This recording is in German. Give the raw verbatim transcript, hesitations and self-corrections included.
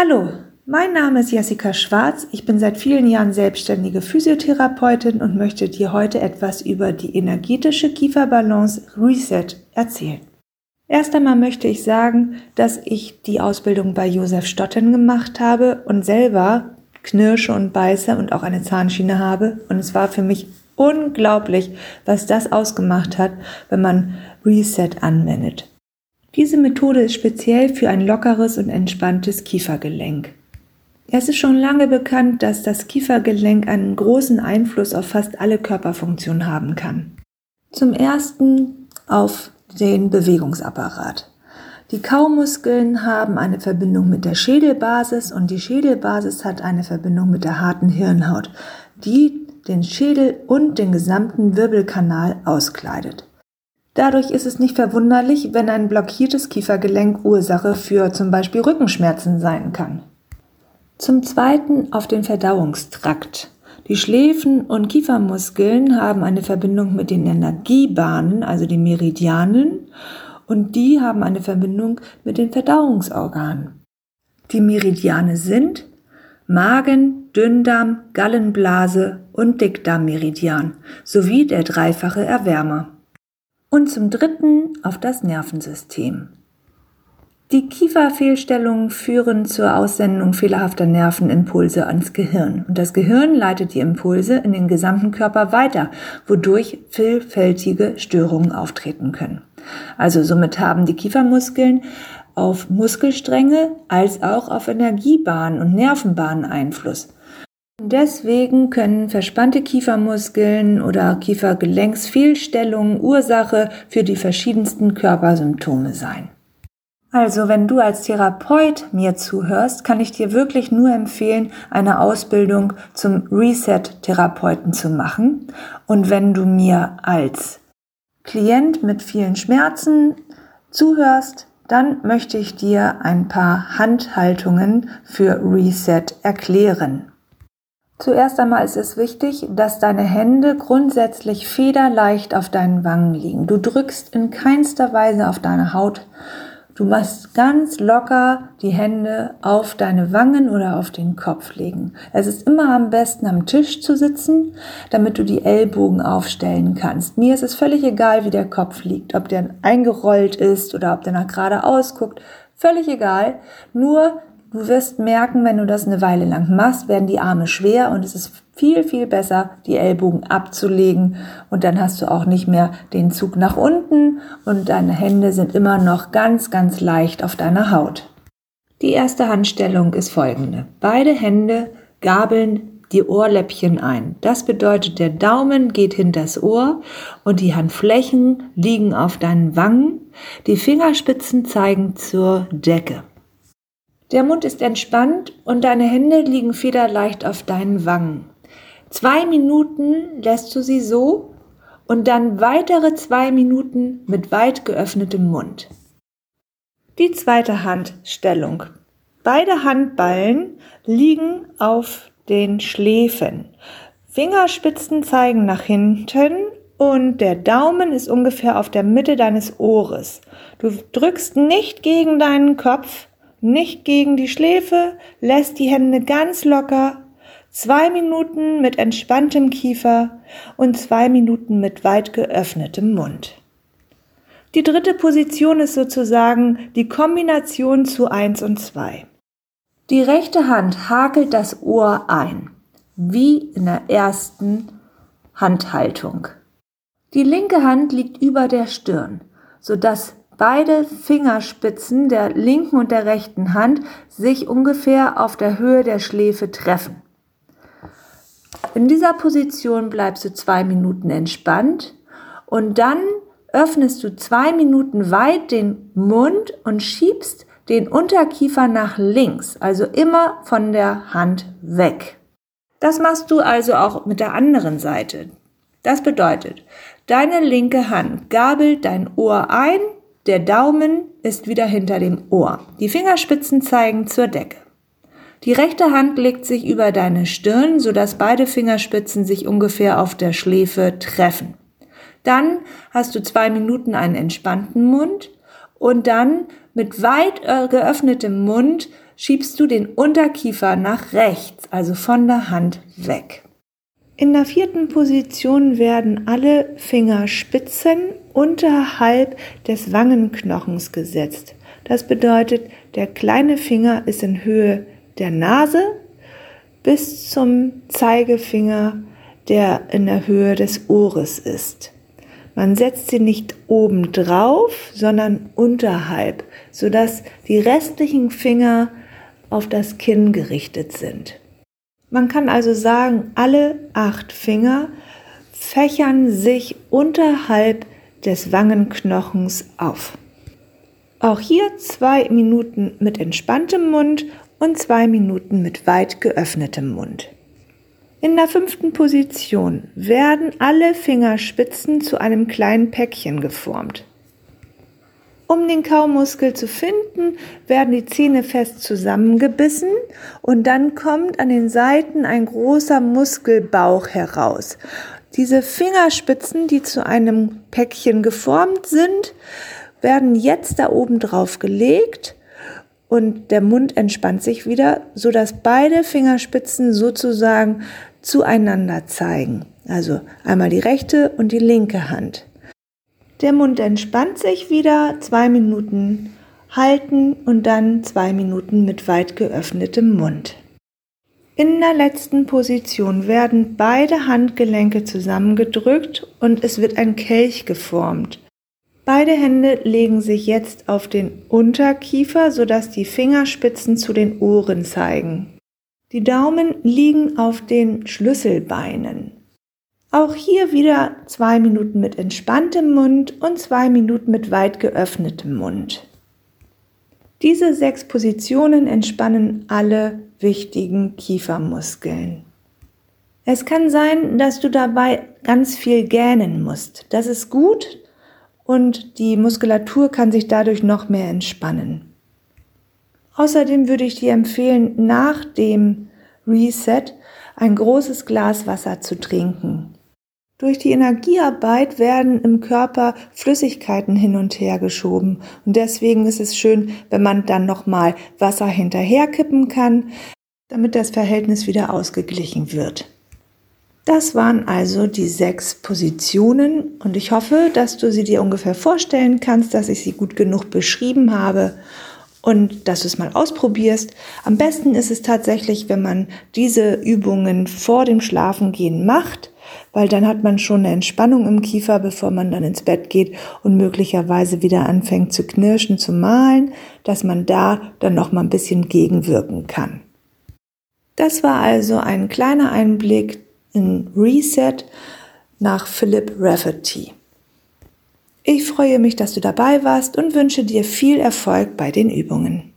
Hallo, mein Name ist Jessica Schwarz. Ich bin seit vielen Jahren selbstständige Physiotherapeutin und möchte dir heute etwas über die energetische Kieferbalance Reset erzählen. Erst einmal möchte ich sagen, dass ich die Ausbildung bei Josef Stotten gemacht habe und selber knirsche und beiße und auch eine Zahnschiene habe. Und es war für mich unglaublich, was das ausgemacht hat, wenn man Reset anwendet. Diese Methode ist speziell für ein lockeres und entspanntes Kiefergelenk. Es ist schon lange bekannt, dass das Kiefergelenk einen großen Einfluss auf fast alle Körperfunktionen haben kann. Zum ersten auf den Bewegungsapparat. Die Kaumuskeln haben eine Verbindung mit der Schädelbasis und die Schädelbasis hat eine Verbindung mit der harten Hirnhaut, die den Schädel und den gesamten Wirbelkanal auskleidet. Dadurch ist es nicht verwunderlich, wenn ein blockiertes Kiefergelenk Ursache für zum Beispiel Rückenschmerzen sein kann. Zum Zweiten auf den Verdauungstrakt. Die Schläfen- und Kiefermuskeln haben eine Verbindung mit den Energiebahnen, also den Meridianen, und die haben eine Verbindung mit den Verdauungsorganen. Die Meridiane sind Magen, Dünndarm, Gallenblase und Dickdarmmeridian sowie der dreifache Erwärmer. Und zum Dritten auf das Nervensystem. Die Kieferfehlstellungen führen zur Aussendung fehlerhafter Nervenimpulse ans Gehirn. Und das Gehirn leitet die Impulse in den gesamten Körper weiter, wodurch vielfältige Störungen auftreten können. Also somit haben die Kiefermuskeln auf Muskelstränge als auch auf Energiebahnen und Nervenbahnen Einfluss. Deswegen können verspannte Kiefermuskeln oder Kiefergelenksfehlstellungen Ursache für die verschiedensten Körpersymptome sein. Also, wenn du als Therapeut mir zuhörst, kann ich dir wirklich nur empfehlen, eine Ausbildung zum Reset-Therapeuten zu machen. Und wenn du mir als Klient mit vielen Schmerzen zuhörst, dann möchte ich dir ein paar Handhaltungen für Reset erklären. Zuerst einmal ist es wichtig, dass deine Hände grundsätzlich federleicht auf deinen Wangen liegen. Du drückst in keinster Weise auf deine Haut. Du musst ganz locker die Hände auf deine Wangen oder auf den Kopf legen. Es ist immer am besten, am Tisch zu sitzen, damit du die Ellbogen aufstellen kannst. Mir ist es völlig egal, wie der Kopf liegt, ob der eingerollt ist oder ob der nach geradeaus guckt. Völlig egal, nur du wirst merken, wenn du das eine Weile lang machst, werden die Arme schwer und es ist viel, viel besser, die Ellbogen abzulegen und dann hast du auch nicht mehr den Zug nach unten und deine Hände sind immer noch ganz, ganz leicht auf deiner Haut. Die erste Handstellung ist folgende. Beide Hände gabeln die Ohrläppchen ein. Das bedeutet, der Daumen geht hinters Ohr und die Handflächen liegen auf deinen Wangen. Die Fingerspitzen zeigen zur Decke. Der Mund ist entspannt und deine Hände liegen federleicht auf deinen Wangen. Zwei Minuten lässt du sie so und dann weitere zwei Minuten mit weit geöffnetem Mund. Die zweite Handstellung. Beide Handballen liegen auf den Schläfen. Fingerspitzen zeigen nach hinten und der Daumen ist ungefähr auf der Mitte deines Ohres. Du drückst nicht gegen deinen Kopf, nicht gegen die Schläfe, lässt die Hände ganz locker, zwei Minuten mit entspanntem Kiefer und zwei Minuten mit weit geöffnetem Mund. Die dritte Position ist sozusagen die Kombination zu eins und zwei. Die rechte Hand hakelt das Ohr ein, wie in der ersten Handhaltung. Die linke Hand liegt über der Stirn, sodass beide Fingerspitzen der linken und der rechten Hand sich ungefähr auf der Höhe der Schläfe treffen. In dieser Position bleibst du zwei Minuten entspannt und dann öffnest du zwei Minuten weit den Mund und schiebst den Unterkiefer nach links, also immer von der Hand weg. Das machst du also auch mit der anderen Seite. Das bedeutet, deine linke Hand gabelt dein Ohr ein, der Daumen ist wieder hinter dem Ohr. Die Fingerspitzen zeigen zur Decke. Die rechte Hand legt sich über deine Stirn, sodass beide Fingerspitzen sich ungefähr auf der Schläfe treffen. Dann hast du zwei Minuten einen entspannten Mund und dann Mit weit geöffnetem Mund schiebst du den Unterkiefer nach rechts, also von der Hand weg. In der vierten Position werden alle Fingerspitzen unterhalb des Wangenknochens gesetzt. Das bedeutet, der kleine Finger ist in Höhe der Nase bis zum Zeigefinger, der in der Höhe des Ohres ist. Man setzt sie nicht oben drauf, sondern unterhalb, sodass die restlichen Finger auf das Kinn gerichtet sind. Man kann also sagen, alle acht Finger fächern sich unterhalb des Wangenknochens auf. Auch hier zwei Minuten mit entspanntem Mund und zwei Minuten mit weit geöffnetem Mund. In der fünften Position werden alle Fingerspitzen zu einem kleinen Päckchen geformt. Um den Kaumuskel zu finden, werden die Zähne fest zusammengebissen und dann kommt an den Seiten ein großer Muskelbauch heraus. Diese Fingerspitzen, die zu einem Päckchen geformt sind, werden jetzt da oben drauf gelegt und der Mund entspannt sich wieder, sodass beide Fingerspitzen sozusagen zueinander zeigen. Also einmal die rechte und die linke Hand. Der Mund entspannt sich wieder, zwei Minuten halten und dann zwei Minuten mit weit geöffnetem Mund. In der letzten Position werden beide Handgelenke zusammengedrückt und es wird ein Kelch geformt. Beide Hände legen sich jetzt auf den Unterkiefer, sodass die Fingerspitzen zu den Ohren zeigen. Die Daumen liegen auf den Schlüsselbeinen. Auch hier wieder zwei Minuten mit entspanntem Mund und zwei Minuten mit weit geöffnetem Mund. Diese sechs Positionen entspannen alle wichtigen Kiefermuskeln. Es kann sein, dass du dabei ganz viel gähnen musst. Das ist gut und die Muskulatur kann sich dadurch noch mehr entspannen. Außerdem würde ich dir empfehlen, nach dem Reset ein großes Glas Wasser zu trinken. Durch die Energiearbeit werden im Körper Flüssigkeiten hin und her geschoben und deswegen ist es schön, wenn man dann nochmal Wasser hinterherkippen kann, damit das Verhältnis wieder ausgeglichen wird. Das waren also die sechs Positionen und ich hoffe, dass du sie dir ungefähr vorstellen kannst, dass ich sie gut genug beschrieben habe und dass du es mal ausprobierst. Am besten ist es tatsächlich, wenn man diese Übungen vor dem Schlafengehen macht, weil dann hat man schon eine Entspannung im Kiefer, bevor man dann ins Bett geht und möglicherweise wieder anfängt zu knirschen, zu malen, dass man da dann noch mal ein bisschen gegenwirken kann. Das war also ein kleiner Einblick in Reset nach Philip Rafferty. Ich freue mich, dass du dabei warst und wünsche dir viel Erfolg bei den Übungen.